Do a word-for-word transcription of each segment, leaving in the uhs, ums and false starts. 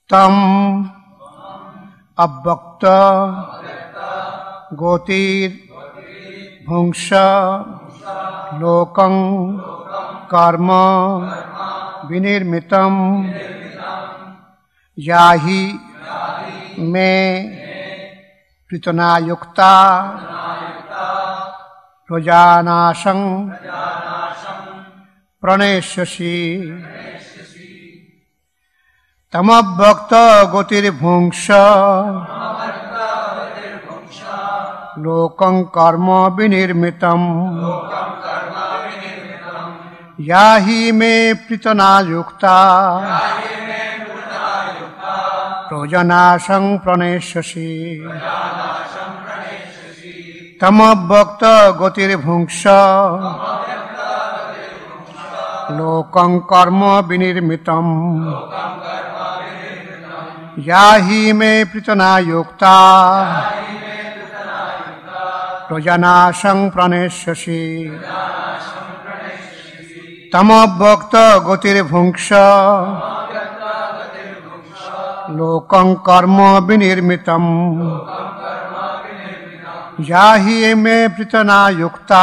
तम अव्यक्त गोतिर भुंक्ष लोकं कर्म विनिर्मितं याहि में पृतना युक्ता प्रजानाशं प्रणेष्यसि तमव्यक्त गोतिर्भुंक्ष लोकं कर्म विनिर्मितं याहि मे पृतना युक्ता प्रजनाशं प्रणेष्यसि तमव्यक्त गोतिर्भुंक्ष लोकं कर्म विनिर्मितं याहि मे पृतना युक्ता प्रजनाशं प्रणेष्यसि तमव्यक्त गोतिर्भुंक्ष लोकं कर्म विनिर्मितं याहि मे पृतना युक्ता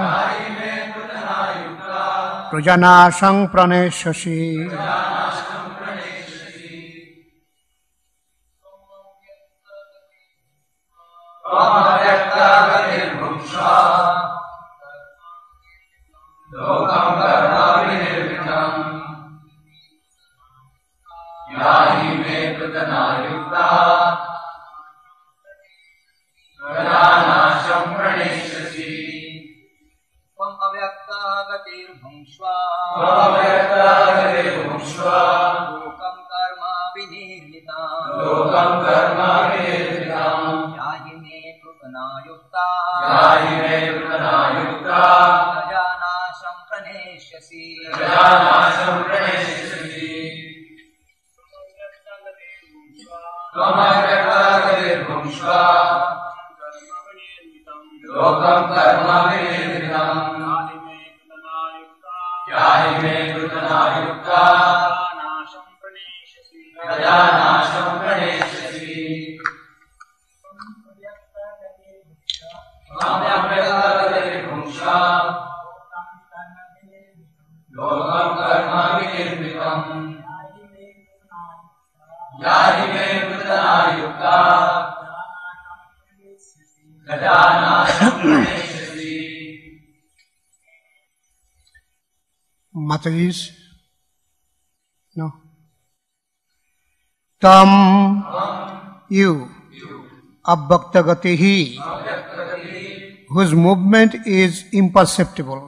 प्रजनाशं प्रणेष्यसि Mataji's? No. Tam, you, Abhakta Gatihi, whose movement is imperceptible.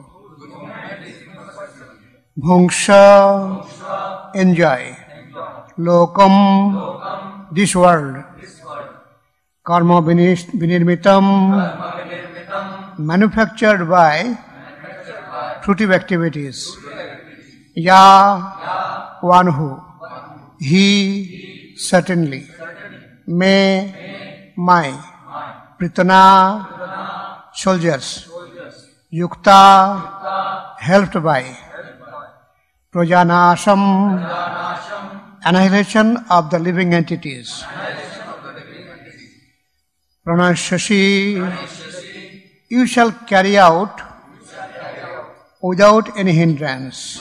Bhungsha, enjoy. Lokam, this world. Karma vinirmitam, manufactured by fruitive activities. Ya, one who. He, certainly. May, my. Pritana, soldiers. Yukta, helped by. Prajanasham, annihilation of the living entities. Pranashashi, you shall carry out without any hindrance.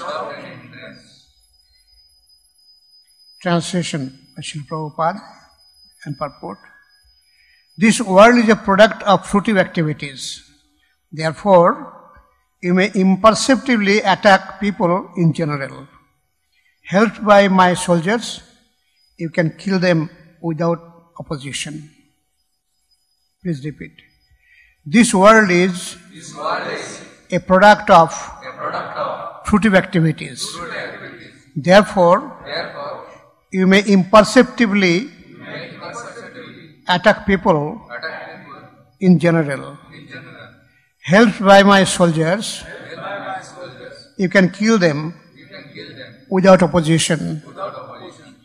Translation by Srila Prabhupada and purport. This world is a product of fruitive activities. Therefore, you may imperceptibly attack people in general. Helped by my soldiers, you can kill them without opposition. Please repeat. This world is, this world is a product of, a product of fruitive activities. Fruitive activities. Therefore, Therefore, you may imperceptibly, you may imperceptibly attack, people attack people in general. In general. Helped by my soldiers, Helped by my soldiers you, can kill them you can kill them without opposition. Without opposition.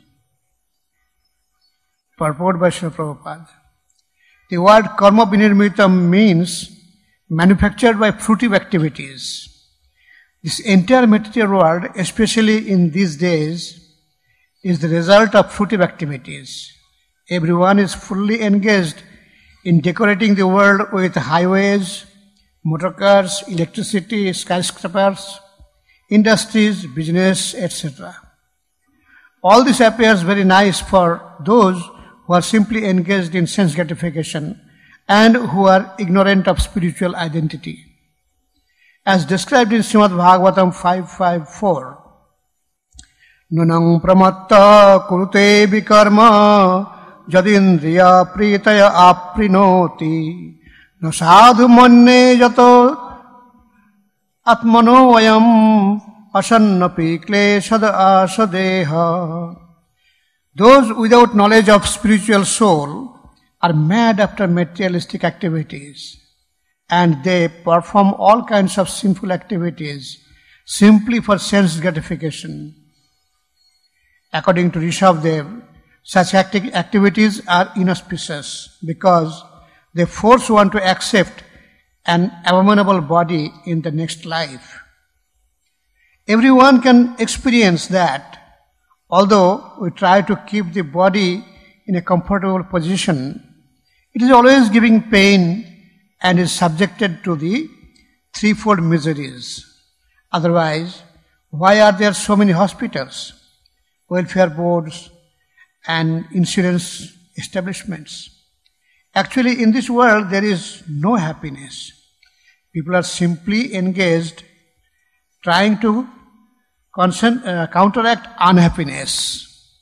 Purport by Srila Prabhupada. The word karma vinirmitam means manufactured by fruitive activities. This entire material world, especially in these days, is the result of fruitive activities. Everyone is fully engaged in decorating the world with highways, motor cars, electricity, skyscrapers, industries, business, et cetera. All this appears very nice for those who are simply engaged in sense gratification and who are ignorant of spiritual identity. As described in Srimad Bhagavatam five fifty-four, Nunang pramatta kurute vikarma jadindriya pritaya aprinoti no sadhu manne jato atmano vayam asannapi kleshad asadeha. Those without knowledge of spiritual soul are mad after materialistic activities, and they perform all kinds of sinful activities simply for sense gratification. According to Rishabhdev, such acti- activities are inauspicious because they force one to accept an abominable body in the next life. Everyone can experience that, although we try to keep the body in a comfortable position, it is always giving pain and is subjected to the threefold miseries. Otherwise, why are there so many hospitals, welfare boards, and insurance establishments? Actually, in this world, there is no happiness. People are simply engaged trying to concern, uh, counteract unhappiness.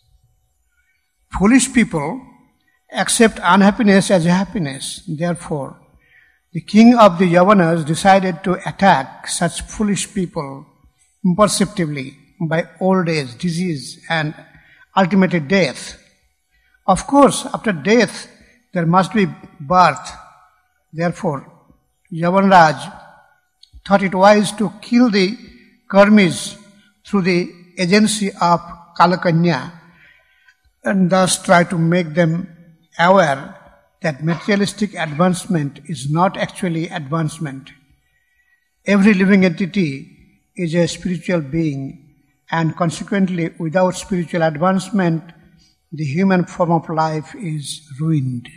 Foolish people accept unhappiness as a happiness. Therefore, the king of the Yavanas decided to attack such foolish people imperceptibly by old age, disease, and ultimately death. Of course, after death, there must be birth. Therefore, Yavanraj thought it wise to kill the Karmis through the agency of Kalakanya, and thus try to make them aware that materialistic advancement is not actually advancement. Every living entity is a spiritual being, and consequently, without spiritual advancement, the human form of life is ruined.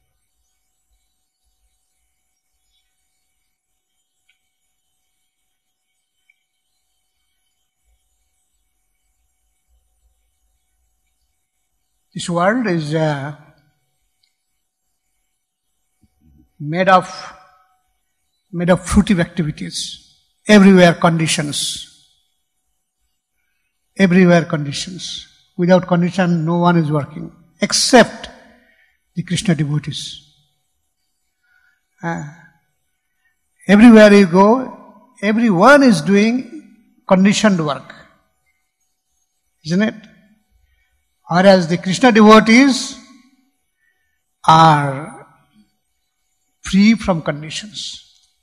This world is uh, made of made of fruitive activities. Everywhere conditions. Everywhere conditions. Without condition, no one is working, except the Krishna devotees. Uh, everywhere you go, everyone is doing conditioned work. Isn't it? Whereas the Krishna devotees are free from conditions.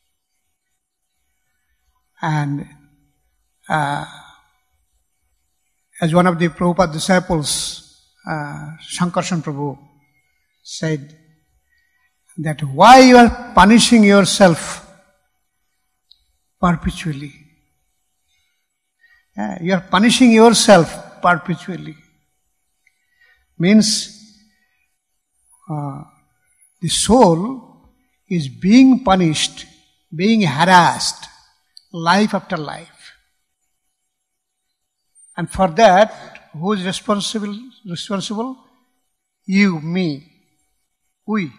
And uh, as one of the Prabhupada disciples, uh, Shankarshan Prabhu, said that why you are punishing yourself perpetually? Uh, you are punishing yourself perpetually. Means uh, the soul is being punished, being harassed, life after life. And for that, who is responsible? Responsible? You, me, we.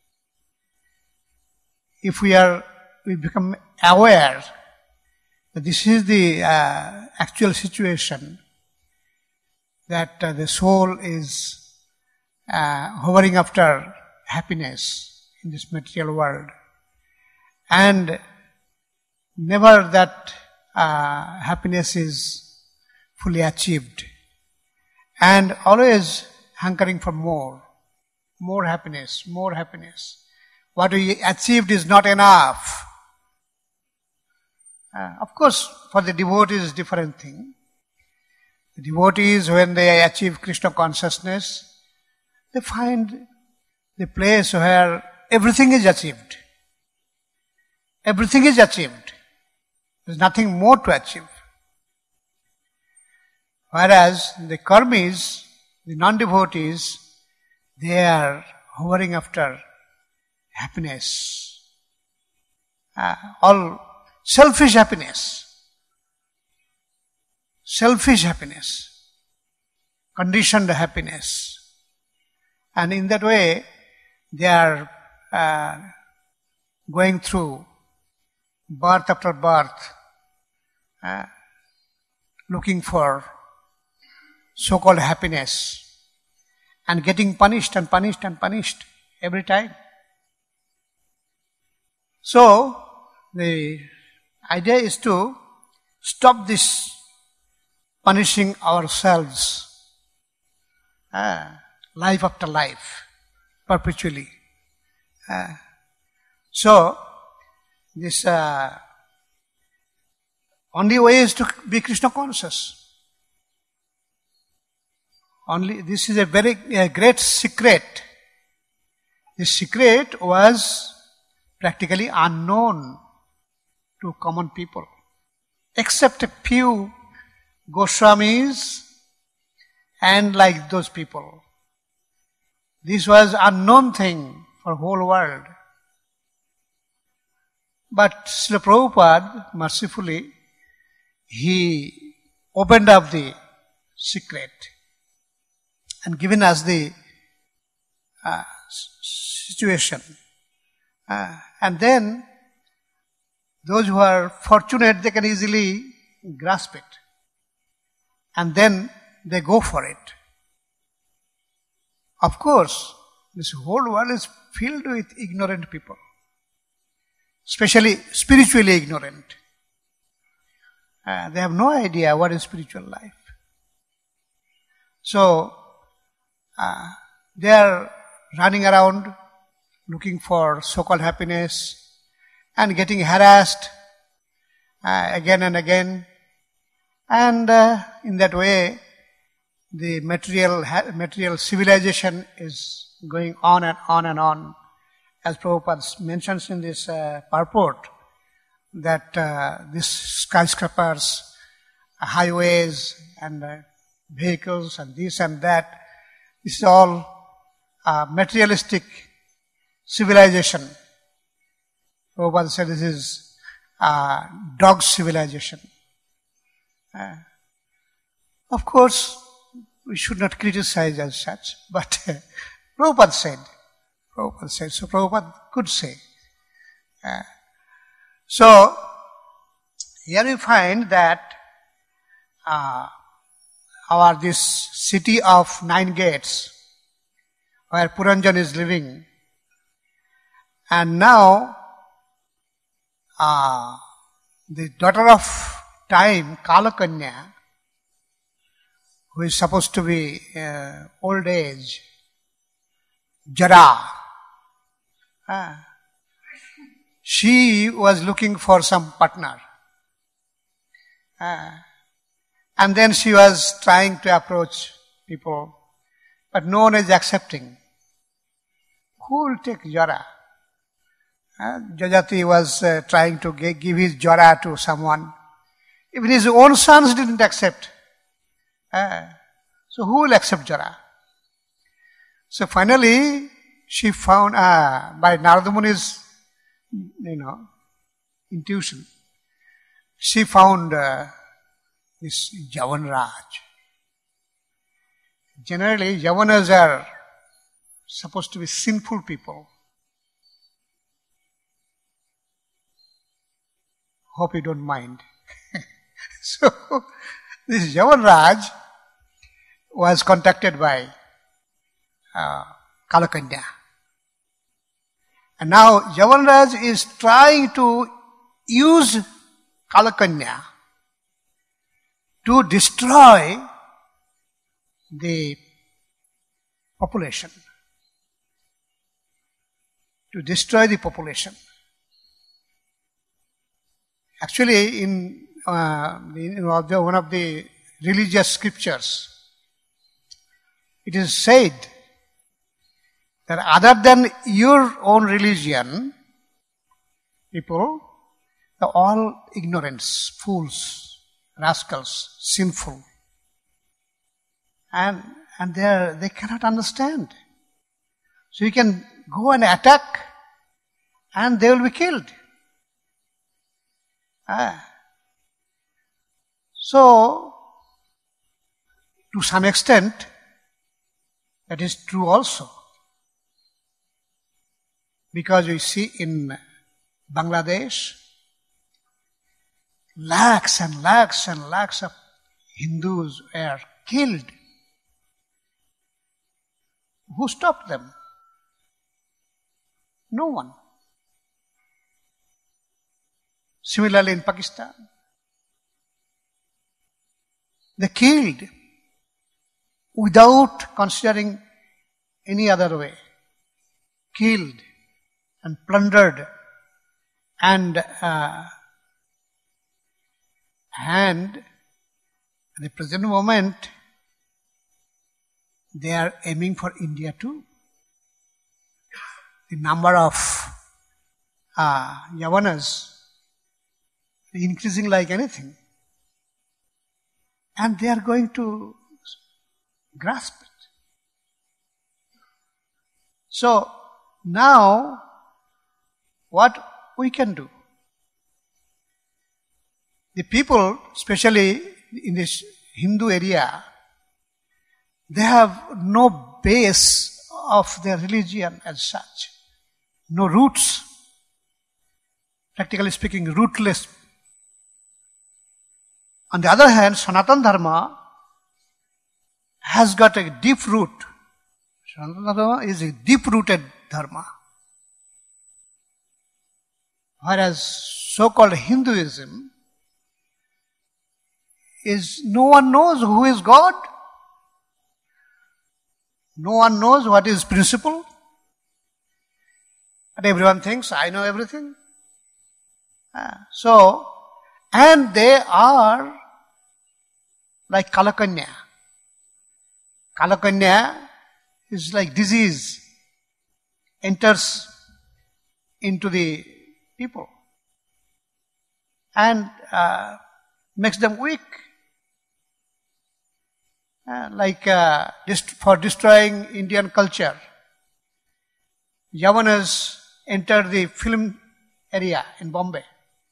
If we are, we become aware that this is the uh, actual situation, that uh, the soul is uh, hovering after happiness in this material world, and never that uh, happiness is fully achieved, and always hankering for more, more happiness, more happiness. What we achieved is not enough. Uh, of course, for the devotees, it's a different thing. The devotees, when they achieve Krishna consciousness, they find the place where everything is achieved. Everything is achieved. There's nothing more to achieve. Whereas the karmis, the non-devotees, they are hovering after happiness. Uh, all selfish happiness. Selfish happiness. Conditioned happiness. And in that way, they are uh, going through birth after birth, uh, looking for so-called happiness and getting punished and punished and punished every time. So, the idea is to stop this punishing ourselves uh, life after life, perpetually. Uh, so, this uh, only way is to be Krishna conscious. Only this is a very a great secret. This secret was practically unknown to common people, except a few Goswamis and like those people. This was unknown thing for whole world. But Srila Prabhupada, mercifully, he opened up the secret and given us the uh, situation. Uh, and then, those who are fortunate, they can easily grasp it. And then they go for it. Of course, this whole world is filled with ignorant people. Especially spiritually ignorant. Uh, they have no idea what is spiritual life. So, uh, they are running around looking for so-called happiness and getting harassed uh, again and again. And uh, in that way, the material material civilization is going on and on and on. As Prabhupada mentions in this uh, purport, that uh, these skyscrapers, highways, and uh, vehicles, and this and that, this is all uh, materialistic civilization. Prabhupada said this is uh, dog civilization. Uh, of course, we should not criticize as such, but uh, Prabhupada said, Prabhupada said, so Prabhupada could say. Uh, so, here we find that uh, our this city of nine gates, where Puranjan is living, and now uh, the daughter of time, Kalakanya, who is supposed to be uh, old age, Jara, uh, she was looking for some partner. Uh, and then she was trying to approach people, but no one is accepting. Who will take Jara? Uh, Jajati was uh, trying to g- give his Jara to someone. Even his own sons didn't accept. Uh, so who will accept Jara? So finally, she found, uh, by Narada Muni's, you know, intuition, she found uh, this Yavanraj. Generally, Yavanas are supposed to be sinful people. Hope you don't mind. So, this Yavanraj was contacted by uh, Kalakanya. And now Yavanraj is trying to use Kalakanya to destroy the population. To destroy the population. Actually, in, uh, in one of the religious scriptures, it is said that other than your own religion, people are all ignorants, fools, rascals, sinful. And, and they are, they cannot understand. So you can go and attack and they will be killed. Ah. So, to some extent, that is true also. Because we see in Bangladesh, lakhs and lakhs and lakhs of Hindus were killed. Who stopped them? No one. Similarly in Pakistan, they killed without considering any other way. Killed and plundered and uh, and at the present moment they are aiming for India too. The number of uh, Yavanas increasing like anything. And they are going to grasp it. So, now, what we can do? The people, especially in this Hindu area, they have no base of their religion as such. No roots. Practically speaking, rootless. On the other hand, Sanatana Dharma has got a deep root. Sanatana Dharma is a deep-rooted dharma. Whereas so-called Hinduism is no one knows who is God. No one knows what is principle. And everyone thinks, I know everything. Uh, so, and they are like Kalakanya. Kalakanya is like disease, enters into the people and uh, makes them weak. Uh, like uh, dist- for destroying Indian culture. Yavanas entered the film area in Bombay.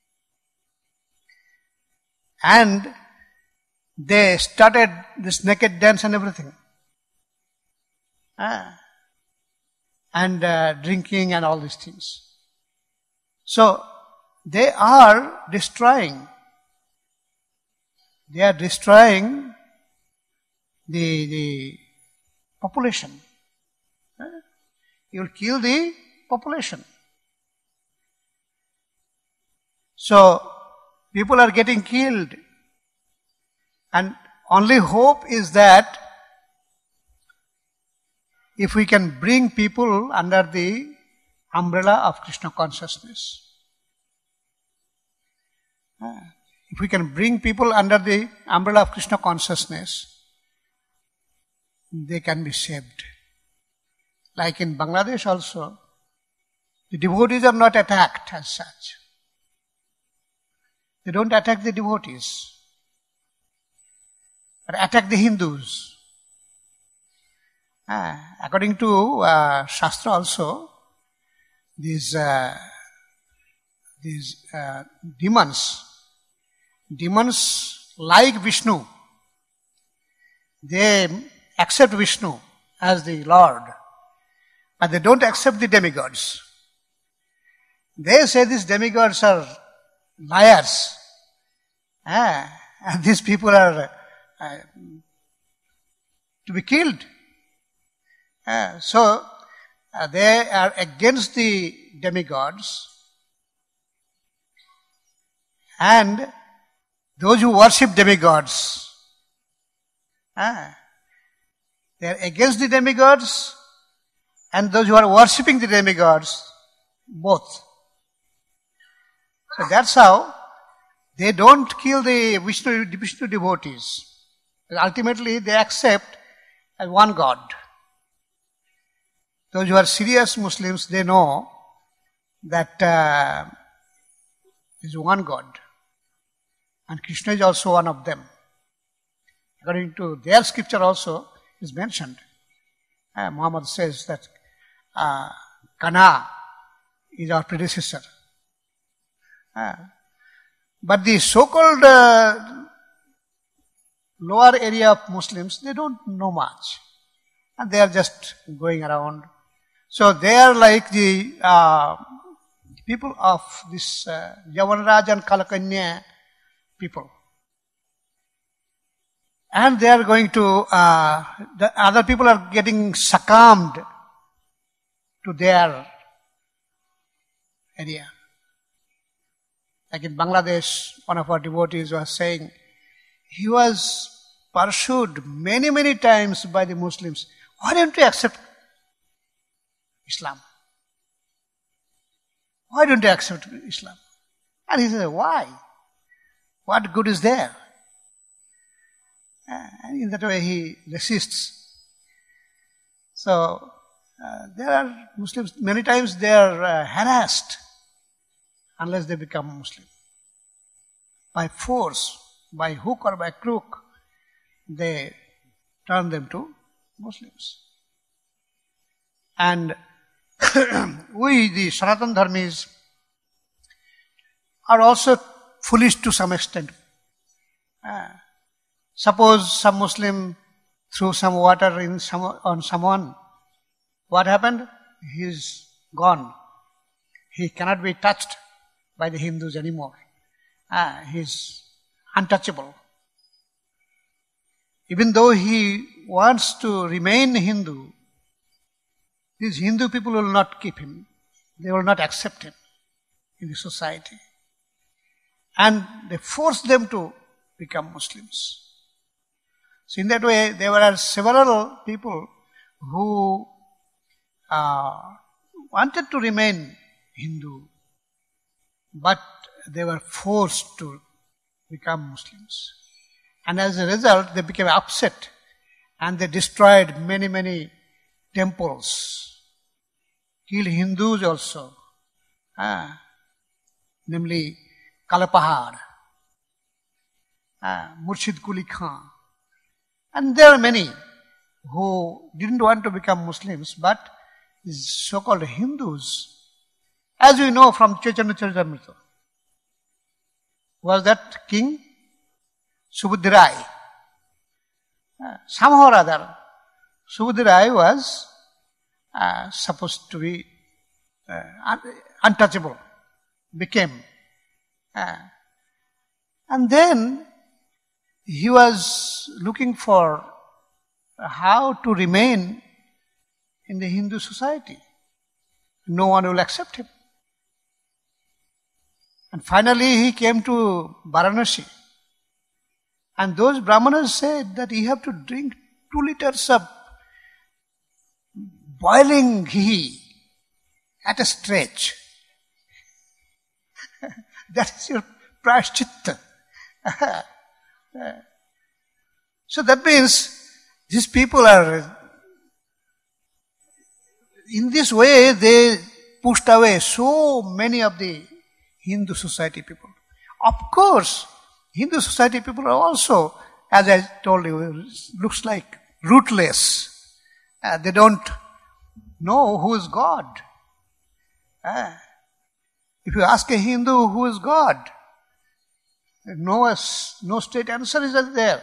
And they started this naked dance and everything. Ah. And uh, drinking and all these things. So, they are destroying. They are destroying the, the population. Ah. You will kill the population. So, people are getting killed. And only hope is that if we can bring people under the umbrella of Krishna consciousness. If we can bring people under the umbrella of Krishna consciousness, they can be saved. Like in Bangladesh also, the devotees are not attacked as such. They don't attack the devotees, but attack the Hindus. Ah, according to uh, Shastra also, these uh, these uh, demons, demons like Vishnu, they accept Vishnu as the Lord, but they don't accept the demigods. They say these demigods are liars. Ah, and these people are uh, to be killed. Ah, so, uh, they are against the demigods. And those who worship demigods, ah, they are against the demigods, and those who are worshipping the demigods, both. So that's how they don't kill the Vishnu, Vishnu devotees. Ultimately, they accept as one God. Those who are serious Muslims, they know that uh, there is one God. And Krishna is also one of them. According to their scripture also, is mentioned. Uh, Muhammad says that uh, Kana is our predecessor. Uh, but the so-called uh, lower area of Muslims, they don't know much. And they are just going around. So they are like the uh, people of this uh, Yavanraj and Kalakanya people. And they are going to, uh, the other people are getting succumbed to their area. Like in Bangladesh, one of our devotees was saying, he was pursued many, many times by the Muslims. Why don't you accept Islam? Why don't you accept Islam? And he said, why? What good is there? And in that way he resists. So, uh, there are Muslims, many times they are uh, harassed unless they become Muslim. By force, by hook or by crook, they turn them to Muslims. And we, the Sanatana Dharmis, are also foolish to some extent. Uh, suppose some Muslim threw some water in some, on someone. What happened? He is gone. He cannot be touched by the Hindus anymore. Uh, he is untouchable. Even though he wants to remain Hindu, these Hindu people will not keep him. They will not accept him in the society. And they force them to become Muslims. So in that way, there were several people who uh, wanted to remain Hindu, but they were forced to become Muslims. And as a result, they became upset and they destroyed many, many temples, killed Hindus also, ah, namely Kalapahar, ah, Murshid Quli Khan. And there are many who didn't want to become Muslims, but these so-called Hindus, as we know from Chaitanya Charitamrita, was that king Subudhirai. Uh, somehow or other, Subudhirai was uh, supposed to be uh, un- untouchable, became. Uh, and then he was looking for how to remain in the Hindu society. No one will accept him. And finally he came to Varanasi. And those Brahmanas said that you have to drink two liters of boiling ghee at a stretch. That is your prashchitta. So that means these people are, in this way they pushed away so many of the Hindu society people. Of course, Hindu society people are also, as I told you, looks like rootless. Uh, they don't know who is God. Uh, if you ask a Hindu who is God, no, no straight answer is there.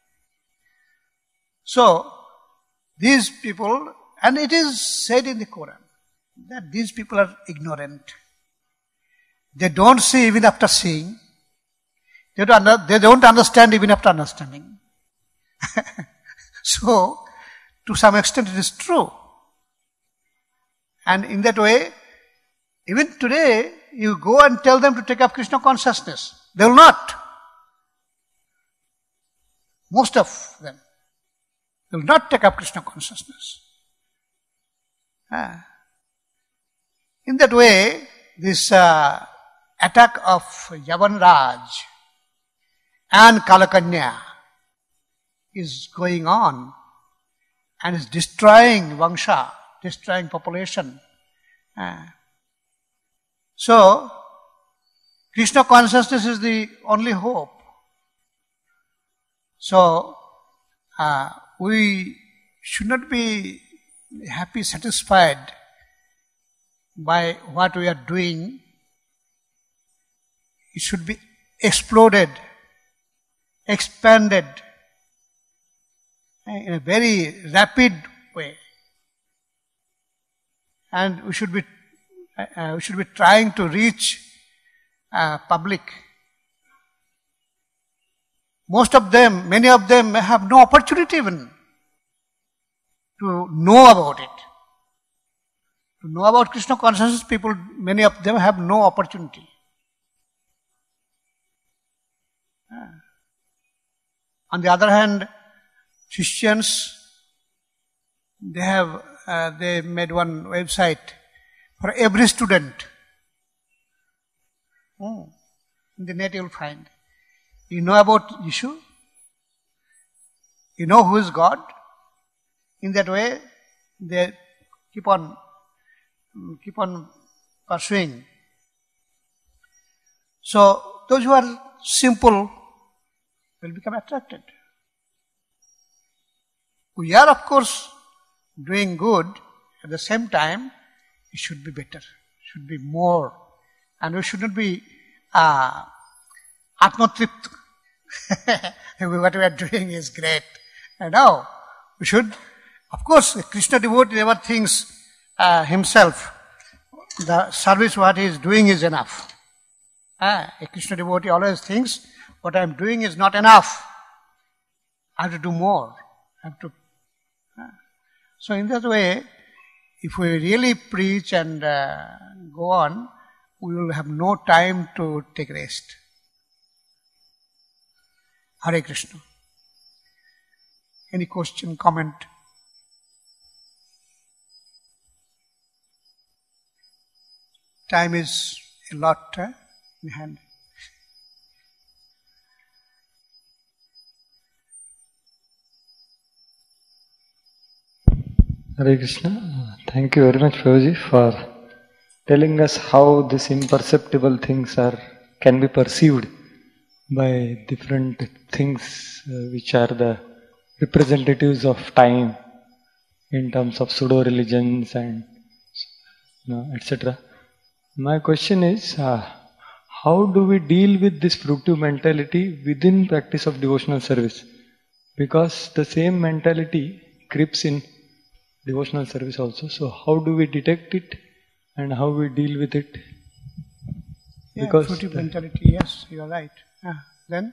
So, these people, and it is said in the Quran, that these people are ignorant. They don't see even after seeing. They don't, they don't understand even after understanding. So, to some extent it is true. And in that way, even today, you go and tell them to take up Krishna consciousness. They will not. Most of them. They will not take up Krishna consciousness. Ah. In that way, this uh, attack of Yavanraj and Kalakanya is going on and is destroying Vangsha, destroying population. Uh, so, Krishna consciousness is the only hope. So, uh, we should not be happy, satisfied by what we are doing. It should be exploded, expanded in a very rapid way. And we should be uh, we should be trying to reach uh, public. Most of them, many of them have no opportunity even to know about it. To know about Krishna consciousness, people, many of them have no opportunity. Uh, on the other hand, Christians, they have uh, they made one website for every student. Oh, in the net you will find. You know about Yeshu? You know who is God? In that way, they keep on keep on pursuing. So those who are simple will become attracted. We are, of course, doing good. At the same time, it should be better, should be more. And we should not be uh, atmatript. What we are doing is great. And now, we should, of course, a Krishna devotee never thinks uh, himself, the service what he is doing is enough. Uh, a Krishna devotee always thinks, what I am doing is not enough. I have to do more. I have to. Uh, so in that way, if we really preach and uh, go on, we will have no time to take rest. Hare Krishna. Any question, comment? Time is a lot uh, in hand. Hare Krishna. Thank you very much, Prabhuji, for telling us how these imperceptible things are can be perceived by different things uh, which are the representatives of time in terms of pseudo religions and you know, et cetera. My question is, uh, how do we deal with this fruitive mentality within practice of devotional service? Because the same mentality creeps in devotional service also. So how do we detect it and how we deal with it? Yeah, because fruitive the, mentality, yes, you are right. Ah, then?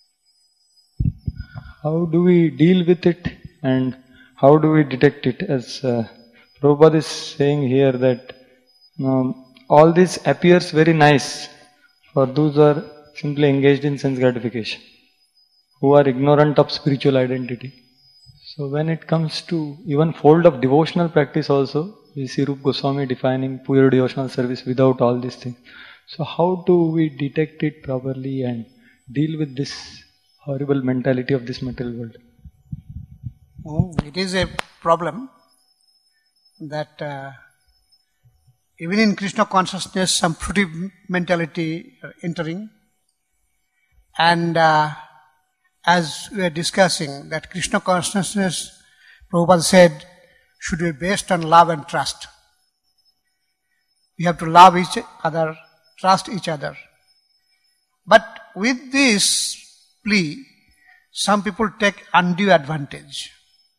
How do we deal with it and how do we detect it? As uh, Prabhupada is saying here that um, all this appears very nice for those who are simply engaged in sense gratification, who are ignorant of spiritual identity. So when it comes to even fold of devotional practice also, we see Rupa Goswami defining pure devotional service without all these things. So how do we detect it properly and deal with this horrible mentality of this material world? Oh, it is a problem that uh, even in Krishna consciousness, some fruitive mentality are entering. And uh, as we are discussing, that Krishna consciousness, Prabhupada said, should be based on love and trust. We have to love each other, trust each other. But with this plea, some people take undue advantage.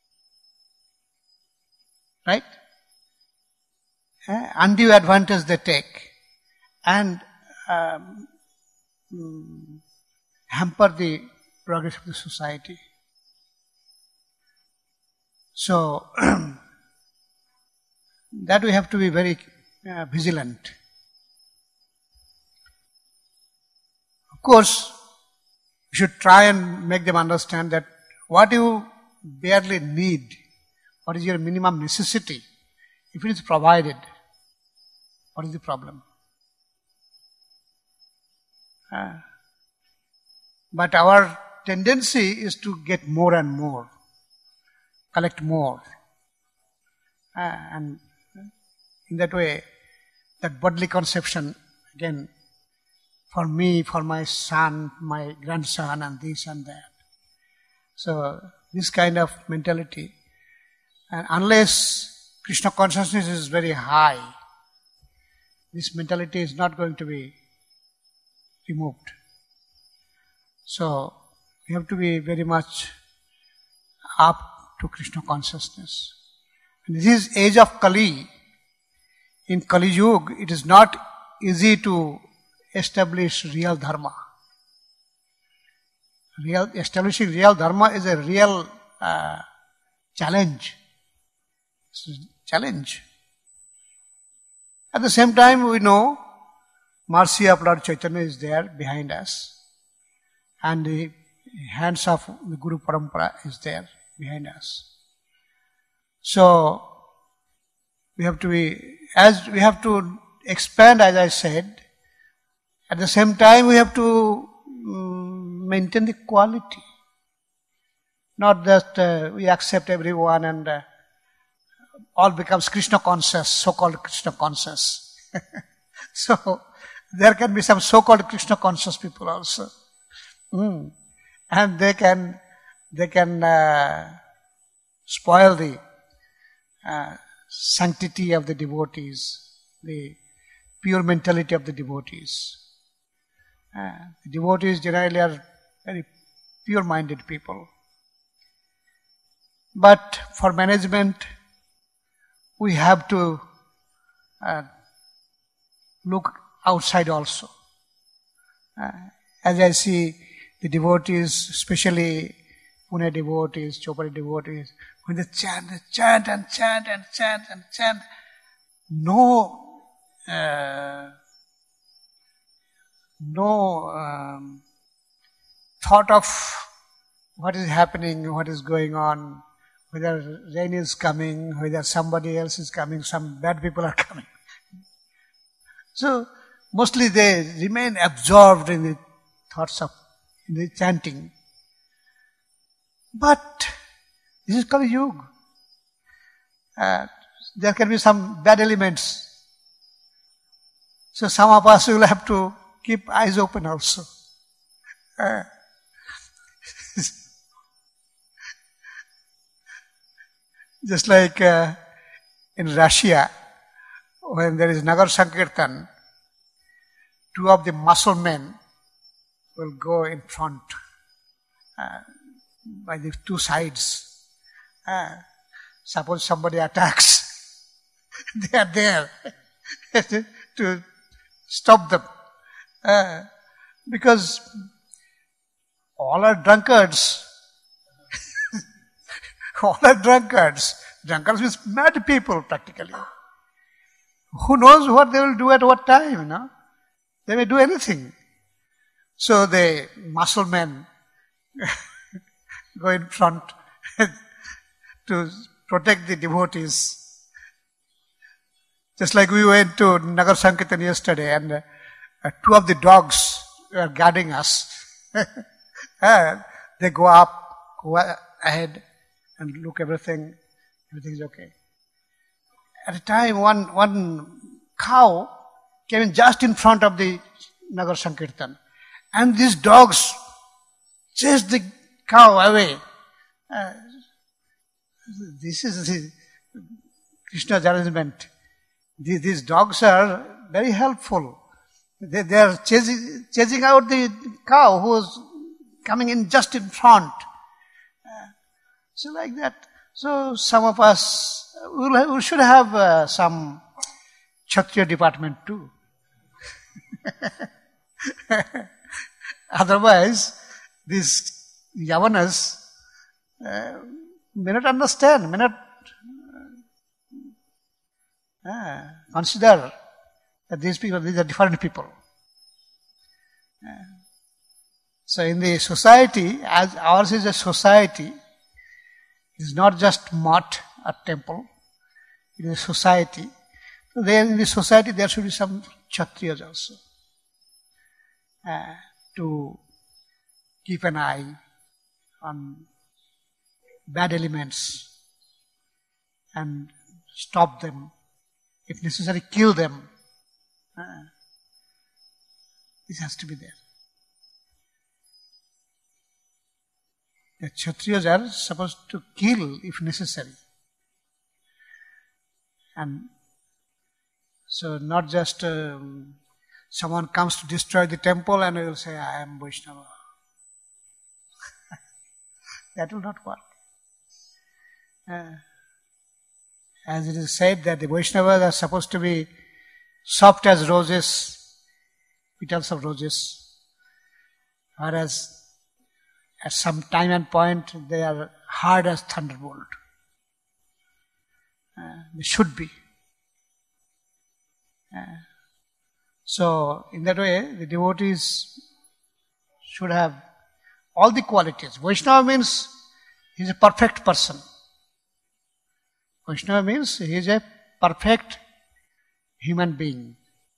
Right? Uh, undue advantage they take and um, hamper the progress of the society. So, that we have to be very uh, vigilant. Of course, we should try and make them understand that what you barely need, what is your minimum necessity, if it is provided, what is the problem? Uh, but our tendency is to get more and more, collect more. Uh, and in that way, that bodily conception, again, for me, for my son, my grandson, and this and that. So, this kind of mentality And unless Krishna consciousness is very high, this mentality is not going to be removed. So, we have to be very much up to Krishna consciousness. And this is age of Kali. In Kali Yuga, it is not easy to establish real dharma. Real, establishing real dharma is a real uh, challenge. It's a challenge. At the same time, we know mercy of Lord Chaitanya is there behind us, and the hands of the Guru Parampara is there behind us. So, we have to be, as we have to expand, as I said, at the same time we have to um, maintain the quality. Not that uh, we accept everyone and uh, all becomes Krishna conscious, so-called Krishna conscious. So, there can be some so-called Krishna conscious people also. Mm. And they can, they can uh, spoil the uh, sanctity of the devotees, the pure mentality of the devotees. Uh, the devotees generally are very pure-minded people. But for management, we have to uh, look outside also. Uh, as I see the devotees, especially Pune devotees, Chopari devotees, when they chant, they chant and chant and chant and chant, no, uh, no um, thought of what is happening, what is going on, whether rain is coming, whether somebody else is coming, some bad people are coming. So, mostly they remain absorbed in the thoughts of, in the chanting. But, this is Kali Yuga. Uh, there can be some bad elements. So, some of us will have to keep eyes open also. Uh, Just like uh, in Russia, when there is Nagar Sankirtan, two of the muscle men will go in front uh, by the two sides. Uh, suppose somebody attacks, they are there to stop them. Uh, because all are drunkards. All are drunkards. Drunkards means mad people practically. Who knows what they will do at what time, you know? They may do anything. So the muscle men go in front to protect the devotees. Just like we went to Nagar Sankirtan yesterday and uh, two of the dogs were guarding us. uh, they go up, go ahead, and look everything, everything is okay. At a time, one one cow came in just in front of the Nagar Sankirtan, and these dogs chased the cow away. Uh, this is the Krishna's arrangement. These, these dogs are very helpful. They, they are chasing, chasing out the cow who was coming in just in front. So like that. So some of us, we'll, we should have uh, some Kshatriya department too. Otherwise, these Yavanas uh, may not understand, may not uh, uh, consider that these people, these are different people. Uh, so in the society, as ours is a society, it is not just mott or temple, it is a society. So there in the society there should be some Kshatriyas also. Uh, to keep an eye on bad elements and stop them, if necessary kill them. Uh, this has to be there. The Kshatriyas are supposed to kill if necessary. And so not just um, someone comes to destroy the temple and will say, I am Vaishnava. That will not work. Uh, as it is said that the Vaishnavas are supposed to be soft as roses, petals of roses, whereas at some time and point they are hard as thunderbolt. Uh, they should be. Uh, so, in that way, the devotees should have all the qualities. Vaishnava means he is a perfect person. Vaishnava means he is a perfect human being.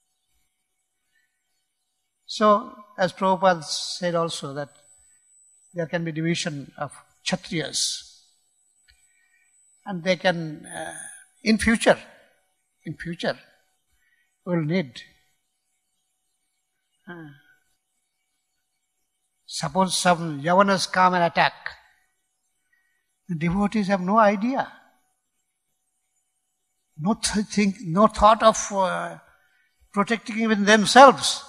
So, as Prabhupada said also that there can be division of Kshatriyas. And they can, uh, in future, in future, will need. Uh, suppose some Yavanas come and attack. The devotees have no idea. No, th- think, no thought of uh, protecting even themselves.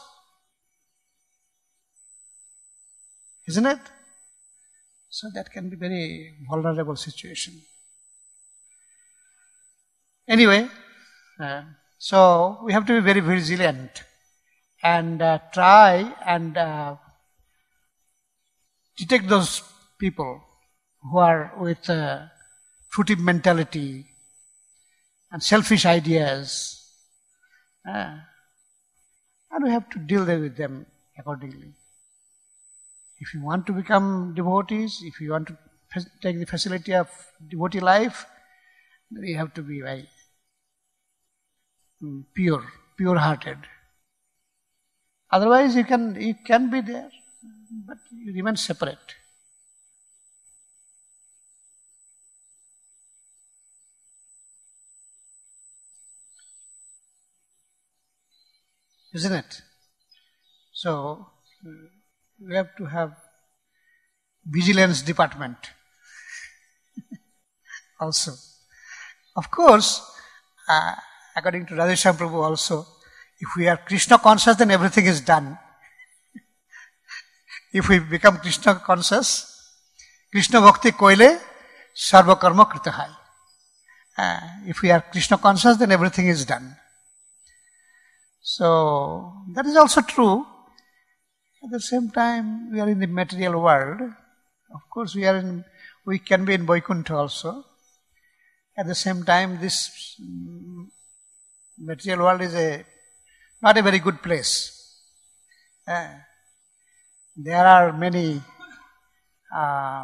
Isn't it? So that can be very vulnerable situation. Anyway, uh, so we have to be very vigilant and uh, try and uh, detect those people who are with uh, fruitive mentality and selfish ideas. Uh, and we have to deal with them accordingly. If you want to become devotees, if you want to take the facility of devotee life, then you have to be very pure, pure-hearted. Otherwise, you can you can be there, but you remain separate. Isn't it? So, we have to have vigilance department also. Of course, uh, according to Radheshyam Prabhu also, if we are Krishna conscious, then everything is done. If we become Krishna conscious, Krishna bhakti koile sarva karma kritahai. Uh, if we are Krishna conscious, then everything is done. So, that is also true. At the same time, we are in the material world. Of course, we are in, we can be in Vaikuntha also. At the same time, this material world is a not a very good place. Uh, there are many uh,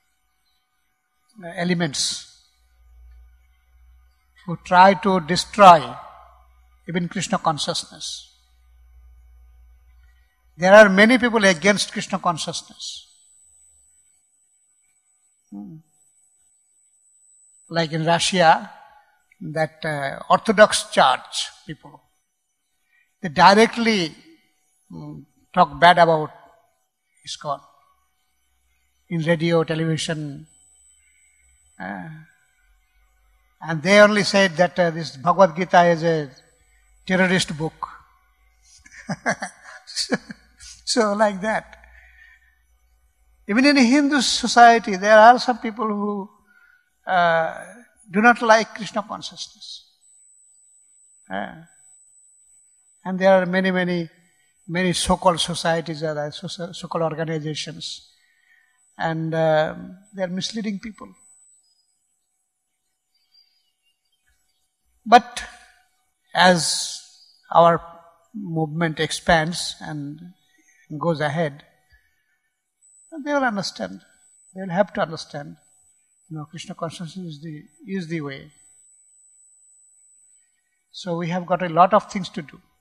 elements who try to destroy even Krishna consciousness. There are many people against Krishna consciousness. Hmm. Like in Russia, that uh, Orthodox Church people, they directly um, talk bad about ISKCON in radio, television, uh, and they only said that uh, this Bhagavad Gita is a terrorist book. so, so like that. Even in a Hindu society, there are some people who uh, do not like Krishna consciousness. Uh, and there are many, many, many so-called societies, or so-called organizations, and uh, they are misleading people. But as our movement expands and goes ahead, they will understand. They will have to understand. You know, Krishna consciousness is the is the way. So we have got a lot of things to do.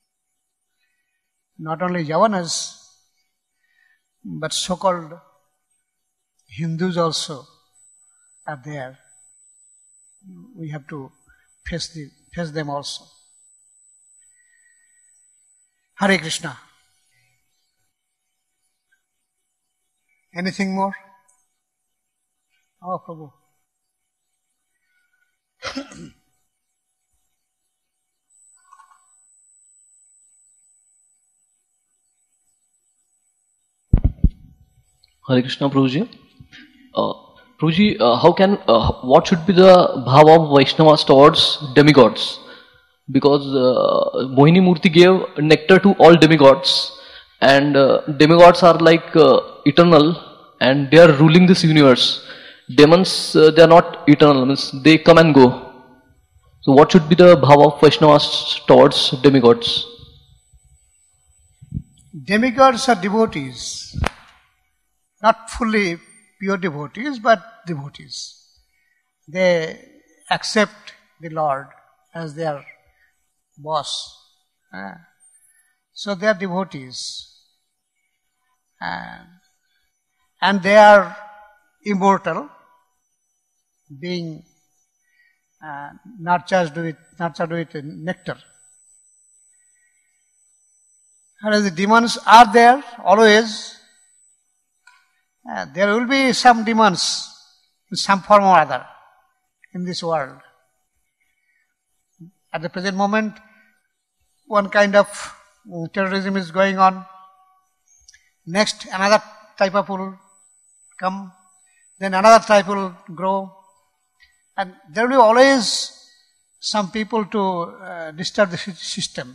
Not only Yavanas, but so-called Hindus also are there. We have to face the face them also. Hare Krishna. Anything more? Oh, Prabhu. Hare Krishna, Prabhuji. Uh, Prabhuji, uh, how can, uh, what should be the bhava of Vaishnavas towards demigods? Because uh, Mohini Murti gave nectar to all demigods, and uh, demigods are like uh, eternal, and they are ruling this universe. Demons, uh, they are not eternal, means they come and go. So what should be the bhava of Vaishnavas towards demigods? Demigods are devotees, not fully pure devotees, but devotees. They accept the Lord as their boss. Uh, so they are devotees. Uh, and they are immortal, being uh, nurtured with, nurtured with nectar. Whereas the demons are there always. Uh, there will be some demons in some form or other in this world. At the present moment, one kind of uh, terrorism is going on. Next, another type of will come. Then another type will grow. And there will be always some people to uh, disturb the system.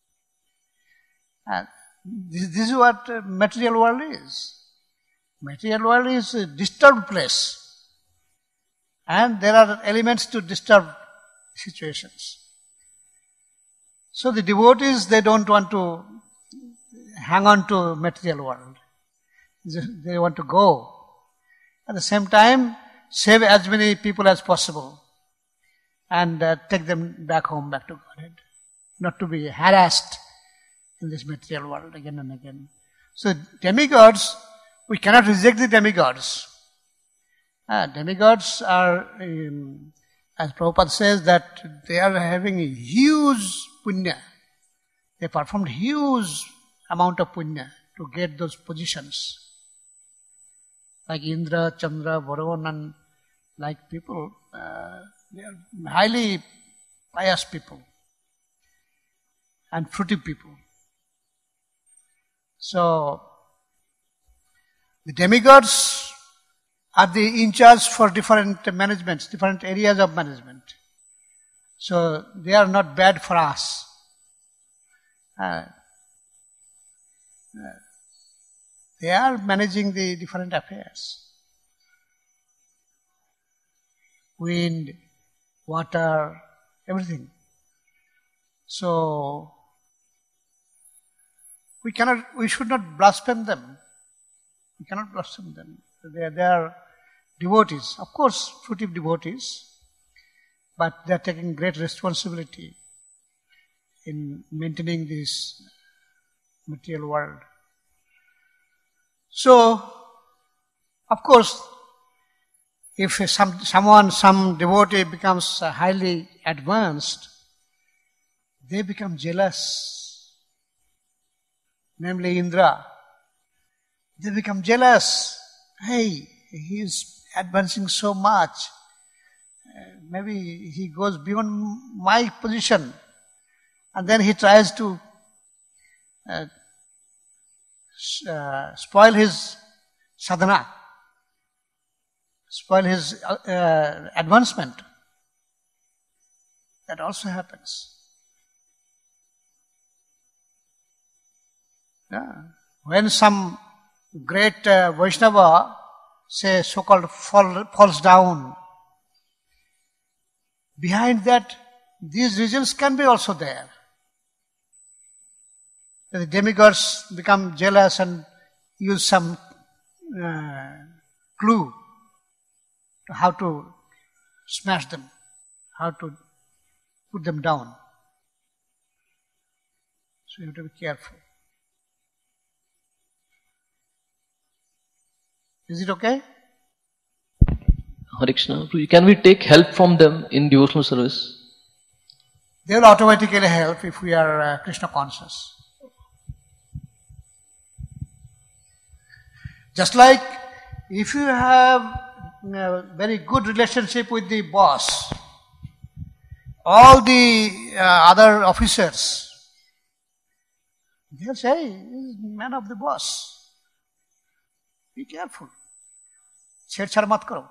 Uh, this, this is what uh, material world is. Material world is a disturbed place. And there are elements to disturb situations. So the devotees, they don't want to hang on to material world. They want to go. At the same time, save as many people as possible and uh, take them back home, back to Godhead. Not to be harassed in this material world again and again. So demigods, we cannot reject the demigods. Uh, demigods are, um, as Prabhupada says, that they are having a huge punya. They performed huge amount of punya to get those positions. Like Indra, Chandra, Varun, and like people, uh, they are highly pious people and fruity people. So, the demigods are the in charge for different managements, different areas of management. So, they are not bad for us. Uh, uh, they are managing the different affairs. Wind, water, everything. So, we cannot, we should not blaspheme them. We cannot blaspheme them. They are, they are devotees, of course, fruitive devotees, but they are taking great responsibility in maintaining this material world. So, of course, if some someone, some devotee becomes highly advanced, they become jealous. Namely Indra. They become jealous. Hey, he is advancing so much. Uh, maybe he goes beyond my position. And then he tries to uh, uh, spoil his sadhana, spoil his uh, advancement. That also happens. Yeah. When some great uh, Vaishnava, say so-called fall, falls down, behind that, these reasons can be also there. The demigods become jealous and use some uh, clue to how to smash them, how to put them down. So you have to be careful. Is it okay? Hare Krishna. Can we take help from them in devotional service? They will automatically help if we are uh, Krishna conscious. Just like if you have a very good relationship with the boss, all the uh, other officers, they'll say, he's man of the boss. Be careful. Chhed-chhad mat karo.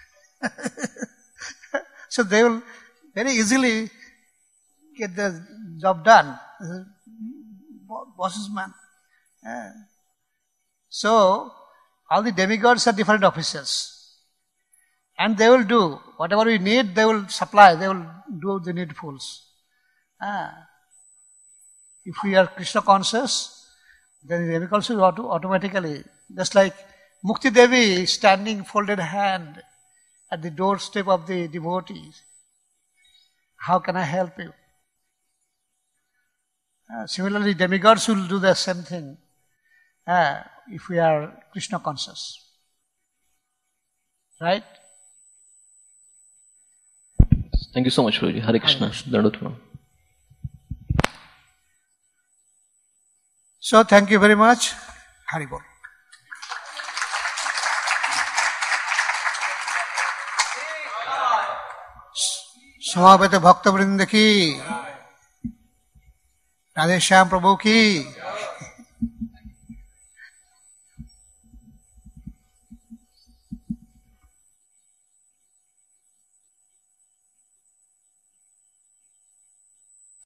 So they will very easily get the job done. Boss's man. Yeah. So, all the demigods are different officers. And they will do whatever we need, they will supply, they will do the needfuls. Ah. If we are Krishna conscious, then the demigods will auto- automatically, just like Mukti Devi standing folded hand at the doorstep of the devotees. How can I help you? Uh, similarly, demigods will do the same thing uh, if we are Krishna conscious. Right? Thank you so much, Prabhuji. Hare Krishna. Dandavat. So, thank you very much. Hari Bol. समावेत भक्तवृंद की, राधे श्याम प्रभु की